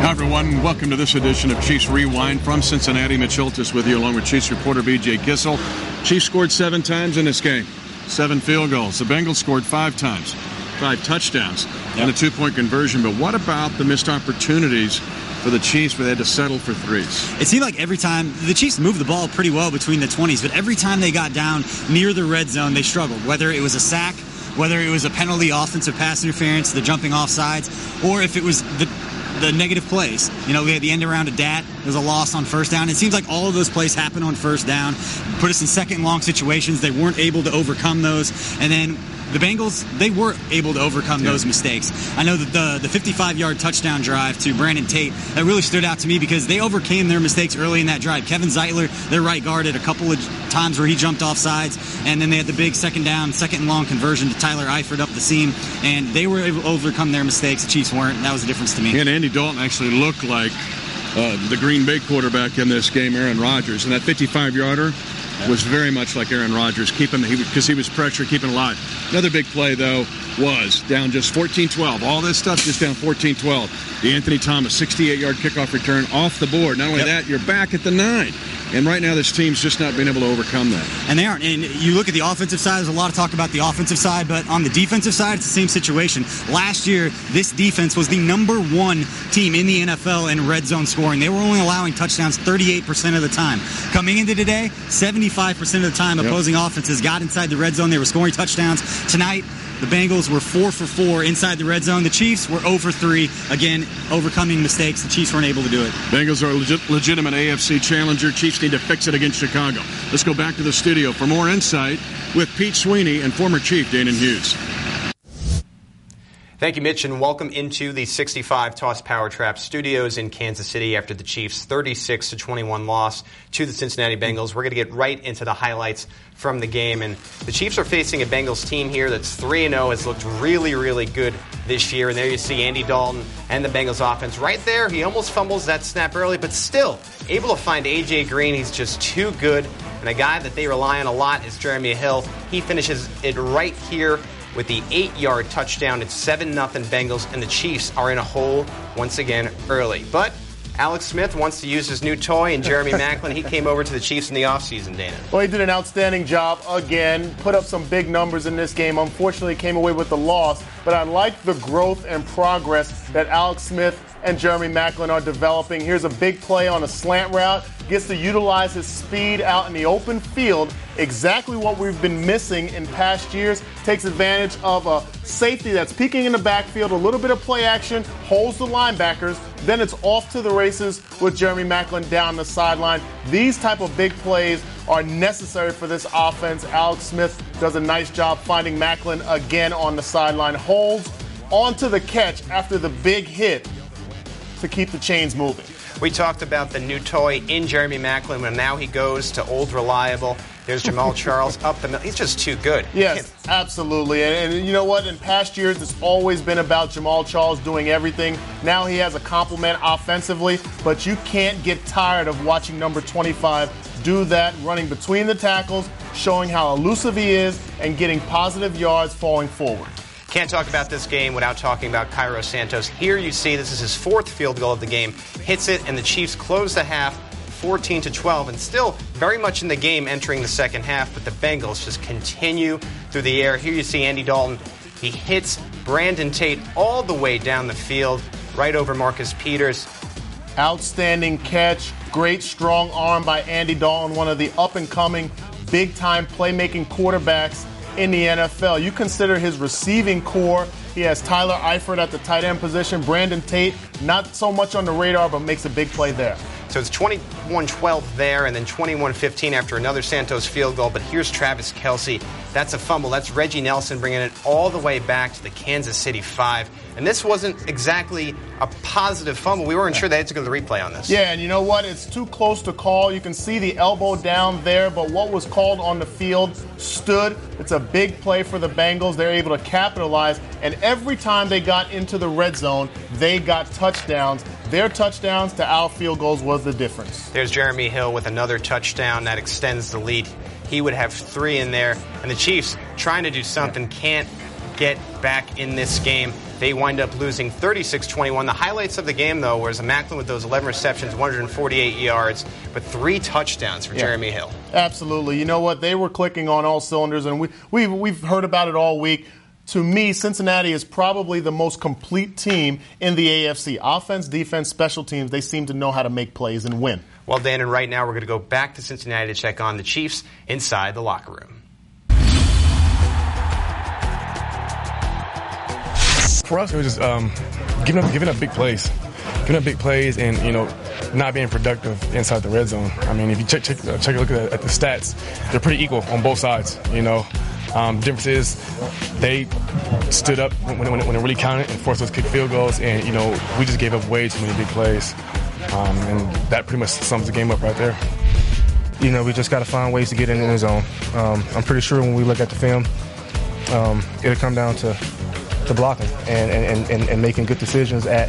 Hi, everyone. Welcome to this edition of Chiefs Rewind from Cincinnati. Mitch Holthus with you, along with Chiefs reporter B.J. Kissel. Chiefs scored 7 times in this game, 7 field goals. The Bengals scored 5 times, 5 touchdowns, and a 2-point conversion. But what about the missed opportunities for the Chiefs where they had to settle for threes? It seemed like every time the Chiefs moved the ball pretty well between the 20s, but every time they got down near the red zone, they struggled, whether it was a sack, whether it was a penalty, offensive pass interference, the jumping off sides, or if it was the negative plays. You know, we had the end around to Dat. There was a loss on first down. It seems like all of those plays happened on first down, put us in second and long situations. They weren't able to overcome those. And then the Bengals, they were able to overcome those mistakes. I know that the 55-yard touchdown drive to Brandon Tate, that really stood out to me because they overcame their mistakes early in that drive. Kevin Zeitler, their right guard, had a couple of times where he jumped off sides, and then they had the big second and long conversion to Tyler Eifert up the seam, and they were able to overcome their mistakes. The Chiefs weren't, and that was the difference to me. And Andy Dalton actually looked like the Green Bay quarterback in this game, Aaron Rodgers, and that 55-yarder was very much like Aaron Rodgers, because he was pressure, keeping alive. Another big play, though, was down just 14-12. All this stuff just down 14-12. The Anthony Thomas 68-yard kickoff return off the board. Not only that, you're back at the 9. And right now, this team's just not been able to overcome that. And they aren't. And you look at the offensive side, there's a lot of talk about the offensive side, but on the defensive side, it's the same situation. Last year, this defense was the number 1 team in the NFL in red zone scoring. They were only allowing touchdowns 38% of the time. Coming into today, 75% of the time, opposing offenses got inside the red zone. They were scoring touchdowns. Tonight, the Bengals were 4 for 4 inside the red zone. The Chiefs were 0 for 3. Again, overcoming mistakes. The Chiefs weren't able to do it. Bengals are a legitimate AFC challenger. Chiefs need to fix it against Chicago. Let's go back to the studio for more insight with Pete Sweeney and former Chief Danon Hughes. Thank you, Mitch, and welcome into the 65 Toss Power Trap Studios in Kansas City after the Chiefs' 36-21 loss to the Cincinnati Bengals. We're going to get right into the highlights from the game, and the Chiefs are facing a Bengals team here that's 3-0, has looked really, really good this year, and there you see Andy Dalton and the Bengals offense right there. He almost fumbles that snap early, but still able to find A.J. Green. He's just too good, and a guy that they rely on a lot is Jeremy Hill. He finishes it right here with the 8-yard touchdown. It's 7-0 Bengals, and the Chiefs are in a hole once again early. But Alex Smith wants to use his new toy, and Jeremy Maclin, he came over to the Chiefs in the offseason, Dana. Well, he did an outstanding job again, put up some big numbers in this game. Unfortunately, came away with the loss, but I like the growth and progress that Alex Smith and Jeremy Maclin are developing. Here's a big play on a slant route. Gets to utilize his speed out in the open field. Exactly what we've been missing in past years. Takes advantage of a safety that's peeking in the backfield, a little bit of play action, holds the linebackers. Then it's off to the races with Jeremy Maclin down the sideline. These type of big plays are necessary for this offense. Alex Smith does a nice job finding Maclin again on the sideline. Holds onto the catch after the big hit to keep the chains moving. We talked about the new toy in Jeremy Maclin, and now he goes to old reliable. There's Jamal Charles up the middle. He's just too good. Yes, absolutely. And you know what? In past years, it's always been about Jamal Charles doing everything. Now he has a complement offensively, but you can't get tired of watching number 25 do that, running between the tackles, showing how elusive he is, and getting positive yards falling forward. Can't talk about this game without talking about Cairo Santos. Here you see this is his 4th field goal of the game. Hits it, and the Chiefs close the half 14-12, and still very much in the game entering the second half, but the Bengals just continue through the air. Here you see Andy Dalton. He hits Brandon Tate all the way down the field, right over Marcus Peters. Outstanding catch. Great strong arm by Andy Dalton, one of the up-and-coming, big-time playmaking quarterbacks in the NFL. You consider his receiving core. He has Tyler Eifert at the tight end position. Brandon Tate, not so much on the radar, but makes a big play there. So it's 21-12 there, and then 21-15 after another Santos field goal. But here's Travis Kelce. That's a fumble. That's Reggie Nelson bringing it all the way back to the Kansas City 5. And this wasn't exactly a positive fumble. We weren't sure they had to go to the replay on this. Yeah, and you know what? It's too close to call. You can see the elbow down there, but what was called on the field stood. It's a big play for the Bengals. They're able to capitalize, and every time they got into the red zone, they got touchdowns. Their touchdowns to our field goals was the difference. There's Jeremy Hill with another touchdown that extends the lead. He would have 3 in there, and the Chiefs trying to do something, can't get back in this game. They wind up losing 36-21. The highlights of the game, though, was Macklin with those 11 receptions, 148 yards, but 3 touchdowns for Jeremy Hill. Absolutely. You know what? They were clicking on all cylinders, and we've heard about it all week. To me, Cincinnati is probably the most complete team in the AFC. Offense, defense, special teams, they seem to know how to make plays and win. Well, Dan, and right now we're going to go back to Cincinnati to check on the Chiefs inside the locker room. For us, it was just giving up big plays. Giving up big plays and, not being productive inside the red zone. I mean, if you check a look at the stats, they're pretty equal on both sides, The difference is they stood up when it really counted and forced us to kick field goals, and, we just gave up way too many big plays. And that pretty much sums the game up right there. We just got to find ways to get in the zone. I'm pretty sure when we look at the film, it'll come down to blocking and making good decisions at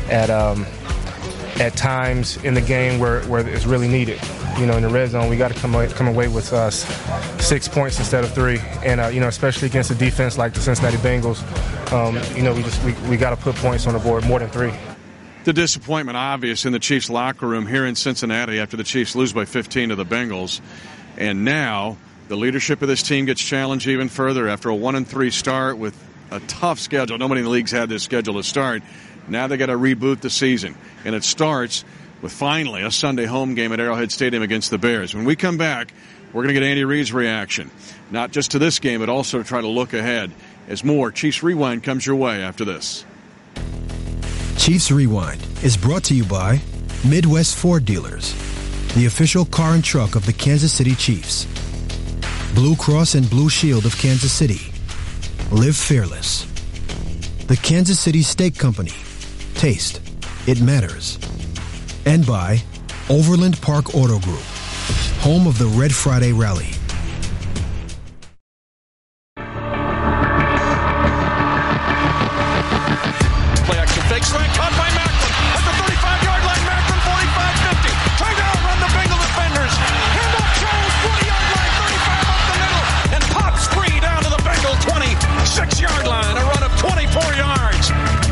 times in the game where it's really needed. In the red zone, we got to come away with 6 points instead of 3, and especially against a defense like the Cincinnati Bengals, we got to put points on the board, more than 3. The disappointment obvious in the Chiefs locker room here in Cincinnati after the Chiefs lose by 15 to the Bengals, and now the leadership of this team gets challenged even further after a 1-3 start with a tough schedule. Nobody in the league's had this schedule to start. Now they got to reboot the season, and it starts with finally a Sunday home game at Arrowhead Stadium against the Bears. When we come back, we're going to get Andy Reid's reaction, not just to this game, but also to try to look ahead as more Chiefs Rewind comes your way after this. Chiefs Rewind is brought to you by Midwest Ford Dealers, the official car and truck of the Kansas City Chiefs. Blue Cross and Blue Shield of Kansas City. Live fearless. The Kansas City Steak Company. Taste. It matters. And by Overland Park Auto Group, home of the Red Friday Rally. Play action fake slant caught by Macklin at the 35-yard line. Macklin 45-50. Trying to outrun the Bengal defenders. Handoff Jones 40-yard line, 35 up the middle, and pops free down to the Bengal 26-yard line. A run of 24 yards.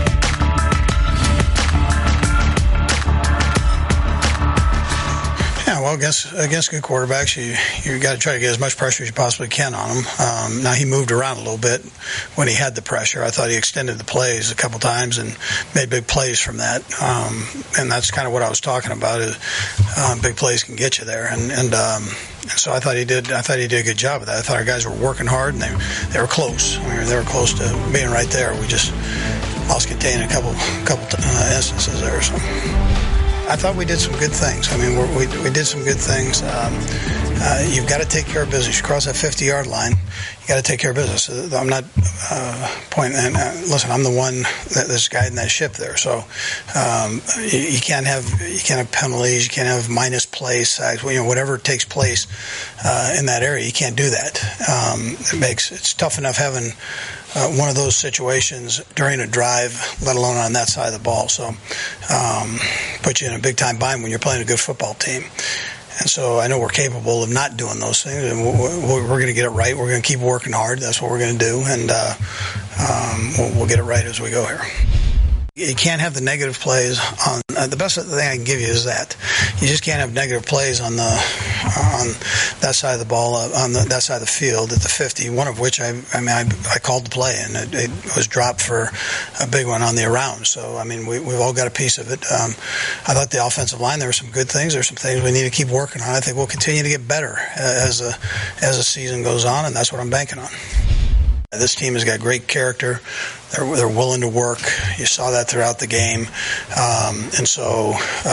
Yeah, well, against good quarterbacks, you got to try to get as much pressure as you possibly can on them. Now, he moved around a little bit when he had the pressure. I thought he extended the plays a couple times and made big plays from that. And that's kind of what I was talking about. Is big plays can get you there, and so I thought he did. I thought he did a good job of that. I thought our guys were working hard, and they were close. I mean, they were close to being right there. We just lost contain a couple instances there. So I thought we did some good things. I mean, we did some good things. You've got to take care of business. You cross that 50-yard line, you got to take care of business. I'm not pointing. Listen, I'm the one that's guiding that ship there. So you can't have penalties. You can't have minus plays, sacks. Whatever takes place in that area, you can't do that. It's tough enough having one of those situations during a drive, let alone on that side of the ball. So put you in a big-time bind when you're playing a good football team. And so I know we're capable of not doing those things, and we're going to get it right. We're going to keep working hard. That's what we're going to do, and we'll get it right as we go here. You can't have the negative plays on the best thing I can give you is that you just can't have negative plays on that side of the ball, on that side of the field at the 50. One of which I called the play, and it was dropped for a big one on the around. So I mean we've all got a piece of it. I thought the offensive line, there were some good things. There's some things we need to keep working on. I think we'll continue to get better as the season goes on, and that's what I'm banking on. This team has got great character. They're willing to work. You saw that throughout the game. And so,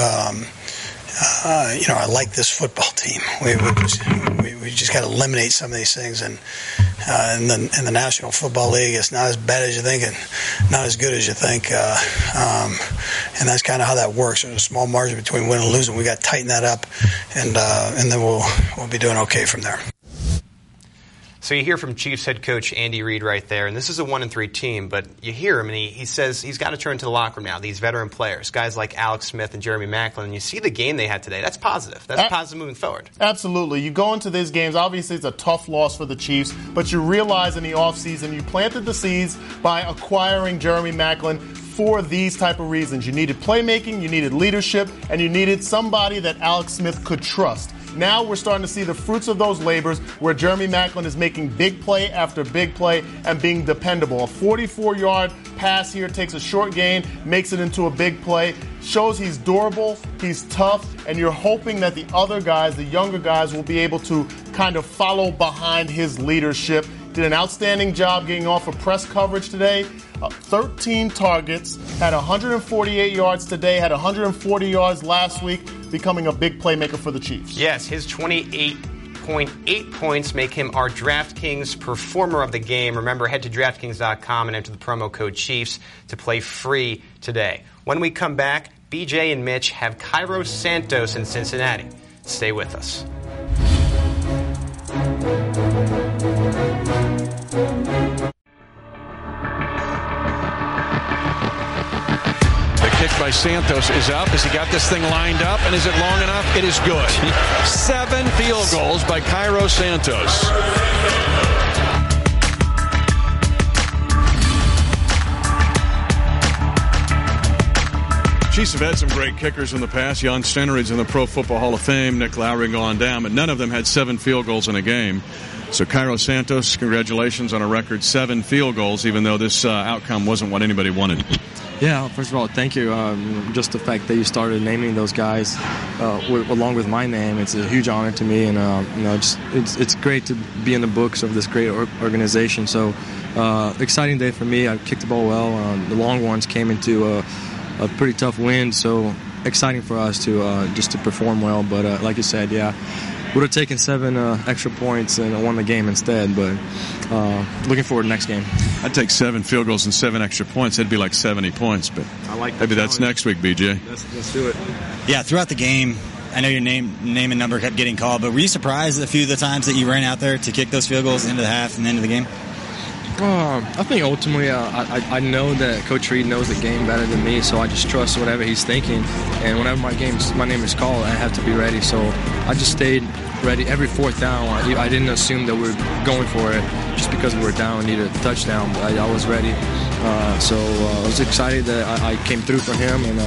I like this football team. We just got to eliminate some of these things. And in the National Football League, it's not as bad as you think and not as good as you think. And that's kind of how that works. There's a small margin between win and losing. We got to tighten that up, and then we'll be doing okay from there. So you hear from Chiefs head coach Andy Reid right there, and this is a 1-3 team, but you hear him, and he says he's got to turn to the locker room now, these veteran players, guys like Alex Smith and Jeremy Maclin, and you see the game they had today. That's positive. That's positive moving forward. Absolutely. You go into these games, obviously it's a tough loss for the Chiefs, but you realize in the offseason you planted the seeds by acquiring Jeremy Maclin for these type of reasons. You needed playmaking, you needed leadership, and you needed somebody that Alex Smith could trust. Now we're starting to see the fruits of those labors where Jeremy Maclin is making big play after big play and being dependable. A 44-yard pass here takes a short gain, makes it into a big play, shows he's durable, he's tough, and you're hoping that the other guys, the younger guys, will be able to kind of follow behind his leadership. Did an outstanding job getting off of press coverage today. 13 targets, had 148 yards today, had 140 yards last week, becoming a big playmaker for the Chiefs. Yes, his 28.8 points make him our DraftKings performer of the game. Remember, head to DraftKings.com and enter the promo code Chiefs to play free today. When we come back, BJ and Mitch have Cairo Santos in Cincinnati. Stay with us. Kick by Santos is up. Has he got this thing lined up? And is it long enough? It is good. 7 field goals by Cairo Santos. Chiefs have had some great kickers in the past. Jan Stenerid's in the Pro Football Hall of Fame. Nick Lowry gone down, but none of them had 7 field goals in a game. So Cairo Santos, congratulations on a record 7 field goals, even though this outcome wasn't what anybody wanted. Yeah, first of all, thank you. Just the fact that you started naming those guys along with my name, it's a huge honor to me, and it's great to be in the books of this great organization. So exciting day for me. I kicked the ball well. The Longhorns came into a pretty tough win, so exciting for us to just to perform well. But like you said, yeah, would have taken 7 extra points and won the game instead. But looking forward to next game. I'd take 7 field goals and 7 extra points. That'd be like 70 points. But I like maybe that's next week, BJ. Let's do it. Yeah, throughout the game, I know your name and number kept getting called, but were you surprised a few of the times that you ran out there to kick those field goals into the half and the end of the game? I think ultimately I know that Coach Reid knows the game better than me, so I just trust whatever he's thinking. And whenever my name is called, I have to be ready. So I just stayed ready every 4th down. I didn't assume that we were going for it just because we were down and needed a touchdown. But I was ready. So I was excited that I came through for him, and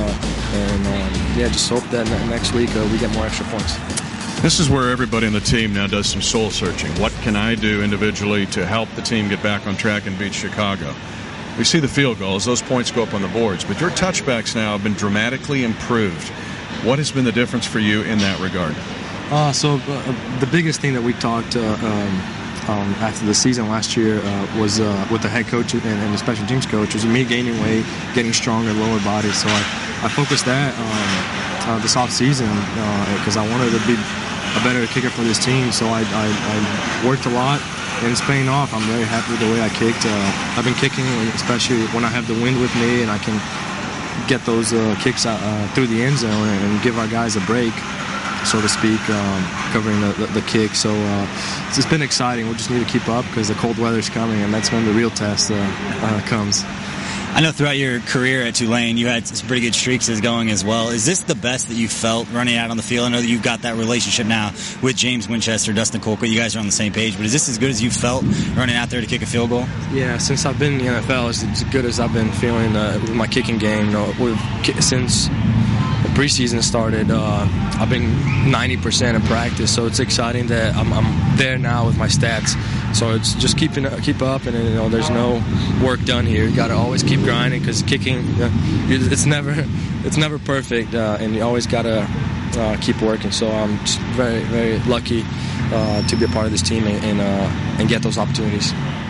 just hope that next week we get more extra points. This is where everybody on the team now does some soul searching. What can I do individually to help the team get back on track and beat Chicago? We see the field goals. Those points go up on the boards. But your touchbacks now have been dramatically improved. What has been the difference for you in that regard? So the biggest thing that we talked after the season last year was with the head coach and the special teams coach was me gaining weight, getting stronger, lower body. So I focused that this off season because I wanted to be a better kicker for this team. So I worked a lot, and it's paying off. I'm very happy with the way I kicked. I've been kicking, especially when I have the wind with me, and I can get those kicks through the end zone and give our guys a break, so to speak, covering the kick. So it's been exciting. We just need to keep up because the cold weather's coming, and that's when the real test comes. I know throughout your career at Tulane, you had some pretty good streaks going as well. Is this the best that you felt running out on the field? I know that you've got that relationship now with James Winchester, Dustin Colquitt. You guys are on the same page. But is this as good as you felt running out there to kick a field goal? Yeah, since I've been in the NFL, it's as good as I've been feeling with my kicking game. Since the preseason started, I've been 90% in practice, so it's exciting that I'm there now with my stats. So it's just keep up, and there's no work done here. You got to always keep grinding because kicking, it's never perfect, and you always got to keep working. So I'm just very, very lucky to be a part of this team and get those opportunities.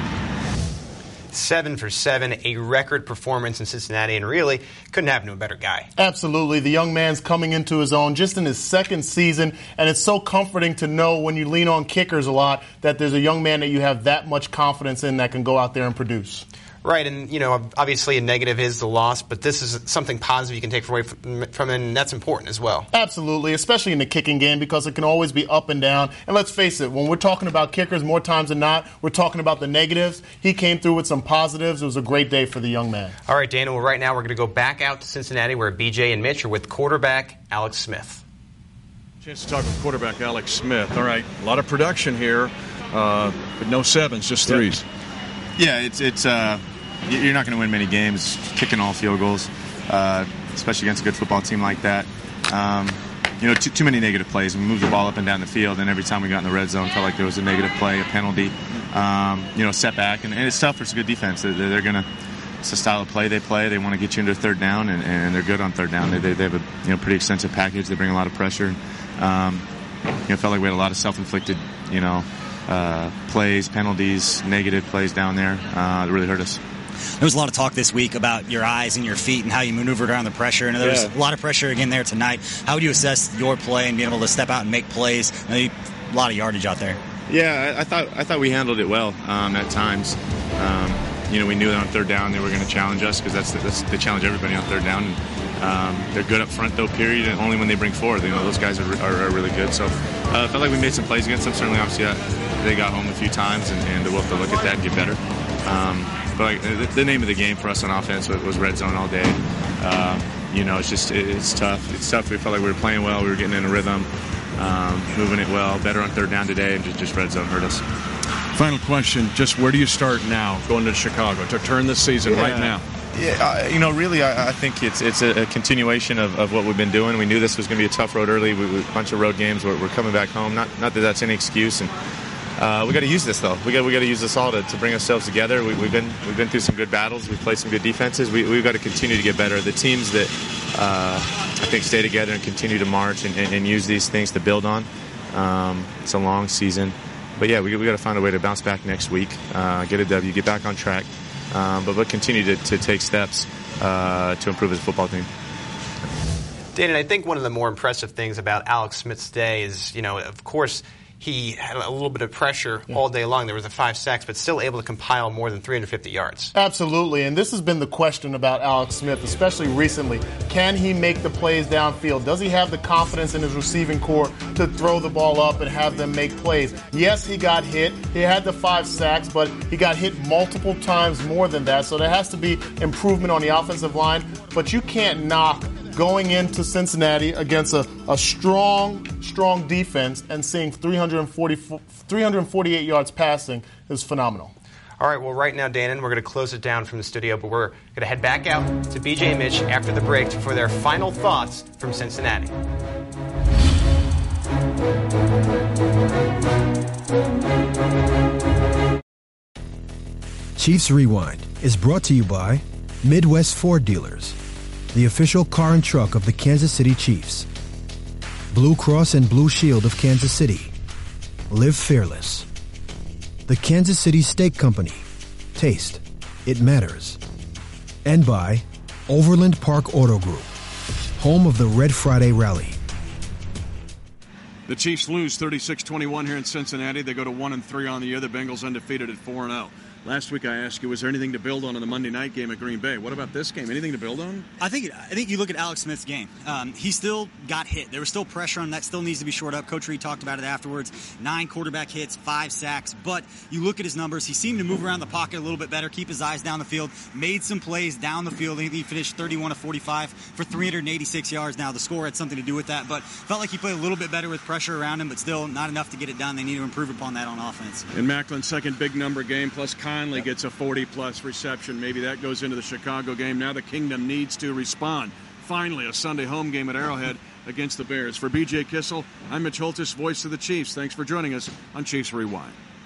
7 for 7, a record performance in Cincinnati, and really couldn't happen to a better guy. Absolutely. The young man's coming into his own just in his 2nd season, and it's so comforting to know when you lean on kickers a lot that there's a young man that you have that much confidence in that can go out there and produce. Right, and obviously a negative is the loss, but this is something positive you can take away from it, and that's important as well. Absolutely, especially in the kicking game, because it can always be up and down. And let's face it, when we're talking about kickers, more times than not, we're talking about the negatives. He came through with some positives. It was a great day for the young man. All right, Dana, well, right now we're going to go back out to Cincinnati, where BJ and Mitch are with quarterback Alex Smith. Chance to talk with quarterback Alex Smith. All right, a lot of production here, but no sevens, just threes. Yeah, it's you're not going to win many games kicking all field goals, especially against a good football team like that. Too many negative plays. We moved the ball up and down the field, and every time we got in the red zone, felt like there was a negative play, a penalty, setback, and it's tough. It's a good defense. They're going to. It's the style of play they play. They want to get you into third down, and they're good on third down. They have a pretty extensive package. They bring a lot of pressure. Felt like we had a lot of self-inflicted plays, penalties, negative plays down there that really hurt us. There was a lot of talk this week about your eyes and your feet and how you maneuvered around the pressure, and there was a lot of pressure again there tonight. How would you assess your play and being able to step out and make plays? A lot of yardage out there. Yeah, I thought we handled it well at times. We knew that on third down they were going to challenge us, because they challenge everybody on third down. And, they're good up front, though, period, and only when they bring forward. Those guys are really good. So I felt like we made some plays against them. Certainly, obviously, they got home a few times, and we'll have to look at that and get better. But the name of the game for us on offense was red zone all day. It's tough. It's tough. We felt like we were playing well. We were getting in a rhythm, moving it well. Better on third down today, and just red zone hurt us. Final question, just where do you start now going to Chicago to turn the season right now? Yeah, really, I think it's a continuation of what we've been doing. We knew this was going to be a tough road early. We a bunch of road games. We're coming back home. Not that that's any excuse. And we got to use this, though. We got to use this all to bring ourselves together. We've been through some good battles. We've played some good defenses. We've got to continue to get better. The teams that I think stay together and continue to march and use these things to build on. It's a long season. But, yeah, we got to find a way to bounce back next week, get a W, get back on track, but continue to take steps to improve as a football team. Dan, I think one of the more impressive things about Alex Smith's day is, of course, he had a little bit of pressure all day long. There was 5 sacks, but still able to compile more than 350 yards. Absolutely, and this has been the question about Alex Smith, especially recently. Can he make the plays downfield? Does he have the confidence in his receiving core to throw the ball up and have them make plays? Yes, he got hit. He had the 5 sacks, but he got hit multiple times more than that, so there has to be improvement on the offensive line. But you can't knock going into Cincinnati against a strong defense and seeing 348 yards passing is phenomenal. All right, well, right now, Dan, we're going to close it down from the studio, but we're going to head back out to BJ and Mitch after the break for their final thoughts from Cincinnati. Chiefs Rewind is brought to you by Midwest Ford Dealers, the official car and truck of the Kansas City Chiefs. Blue Cross and Blue Shield of Kansas City. Live fearless. The Kansas City Steak Company. Taste. It matters. And by Overland Park Auto Group, home of the Red Friday Rally. The Chiefs lose 36-21 here in Cincinnati. They go to 1-3 on the year. The Bengals undefeated at 4-0. Last week I asked you, was there anything to build on in the Monday night game at Green Bay? What about this game? Anything to build on? I think you look at Alex Smith's game. He still got hit. There was still pressure on that. Still needs to be shored up. Coach Reed talked about it afterwards. 9 quarterback hits, 5 sacks. But you look at his numbers. He seemed to move around the pocket a little bit better, keep his eyes down the field, made some plays down the field. He finished 31 of 45 for 386 yards. Now, the score had something to do with that, but felt like he played a little bit better with pressure around him, but still not enough to get it done. They need to improve upon that on offense. In Macklin's second big number game, plus Conley gets a 40-plus reception. Maybe that goes into the Chicago game. Now the Kingdom needs to respond. Finally, a Sunday home game at Arrowhead against the Bears. For BJ Kissel, I'm Mitch Holtis, voice of the Chiefs. Thanks for joining us on Chiefs Rewind.